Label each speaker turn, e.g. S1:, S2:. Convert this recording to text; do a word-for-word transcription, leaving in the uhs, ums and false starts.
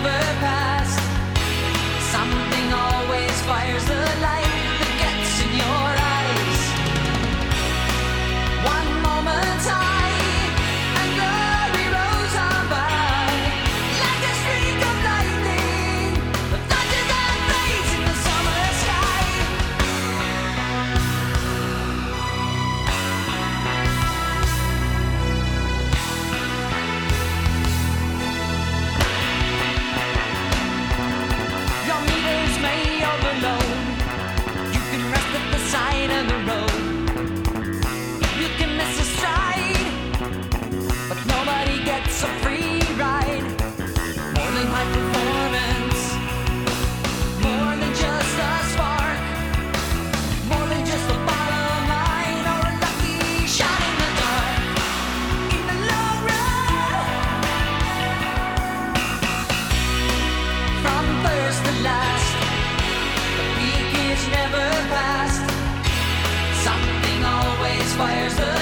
S1: never past. Something always fires the light that gets in your eyes. One moment high and glory rose on by, like a streak of lightning that flashes and fades in the summer sky. Your meters may overload. You can rest at the side of the road. You can miss a stride, but nobody gets a free ride. More than high performance, more than just a spark, more than just a bottom line or a lucky shot in the dark. In the long run, from first to last, the peak is never past. Something always fires the